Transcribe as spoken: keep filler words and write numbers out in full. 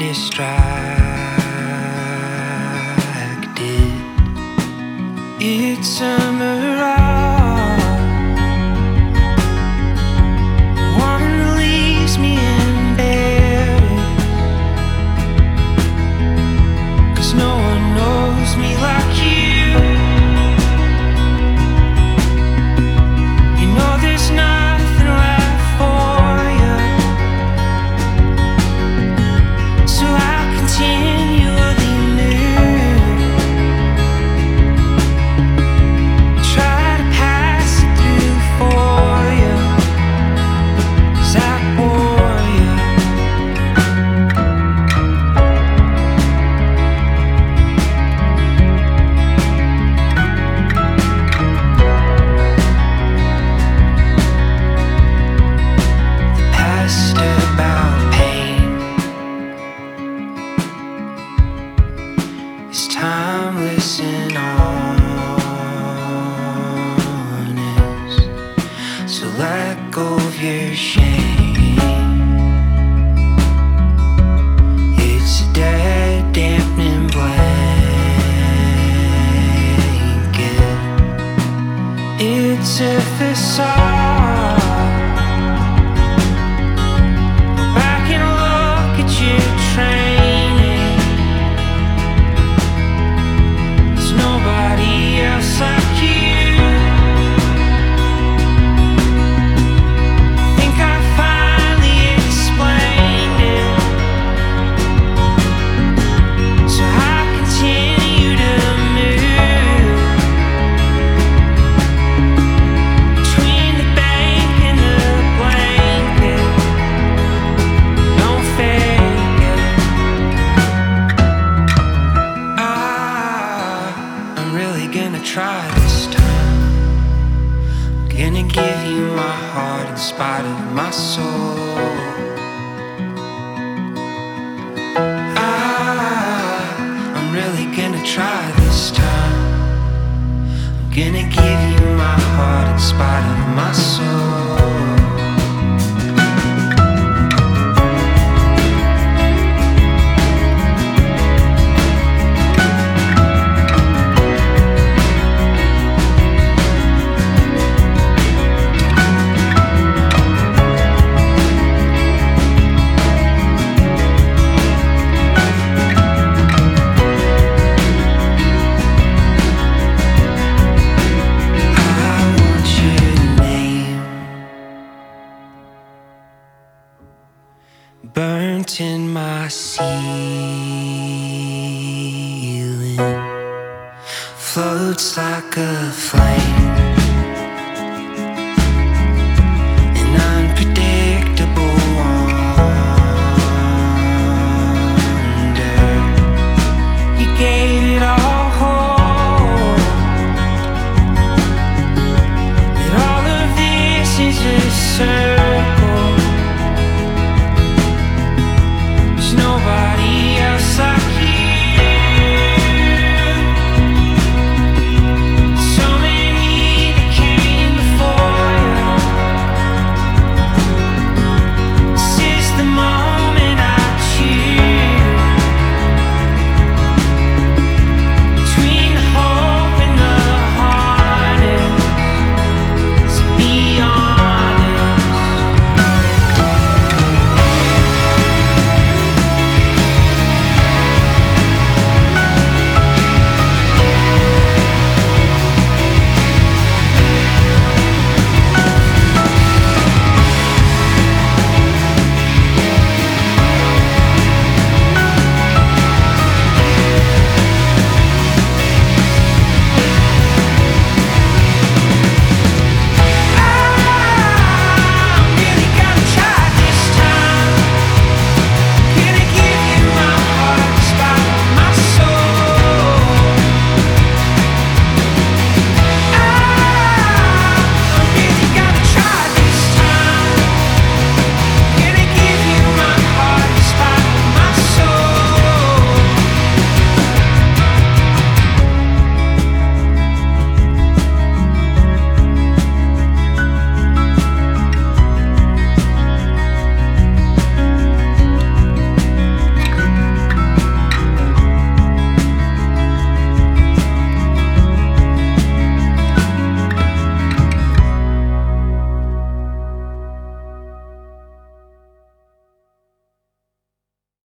distracted. It's a mirage, one that leaves me embedded, 'cause no one knows me like you. You know there's nothing left for you, so I continually move, try to pass it through for you, 'cause I bore you. The past about pain is timeless and honest, so let go of your shame. It's a dead, dampening blanket. It's a facade. Go back and look at your training. There's nobody else like you. Think I finally explained it, so I continue to move between the bank and the blanket. Don't fake it. Ah, I'm really gonna try this time. Gonna give you my heart in spite of my soul. Ah, I'm really gonna try this time. I'm gonna give you my heart in spite of my soul. I want your name burnt in my ceiling, floats like a flame, an unpredictable wonder. You gave it all hope that all of this is a circle.